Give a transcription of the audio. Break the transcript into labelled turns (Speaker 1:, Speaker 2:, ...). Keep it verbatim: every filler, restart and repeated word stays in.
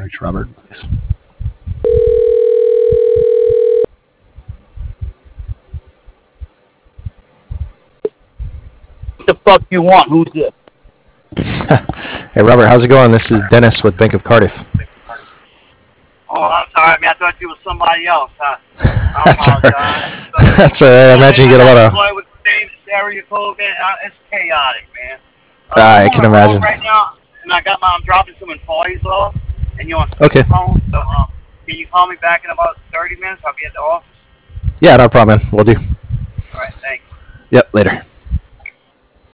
Speaker 1: reach Robert, please.
Speaker 2: What the fuck you want? Who's this?
Speaker 3: Hey, Robert, how's it going? This is Dennis with Bank of Cardiff.
Speaker 2: Oh, I'm sorry, man. I thought you was somebody else, huh?
Speaker 3: That's all right. That's all right. I imagine you get a lot of...
Speaker 2: With the same area code, man. It's chaotic, man. Uh,
Speaker 3: I can imagine.
Speaker 2: Right now, and I got my, I'm dropping some employees off, and you're on
Speaker 3: okay.
Speaker 2: phone, so um, can you call me back in about thirty minutes? I'll be at the office.
Speaker 3: Yeah, no problem, man. We'll do.
Speaker 2: All right, thanks.
Speaker 3: Yep, later.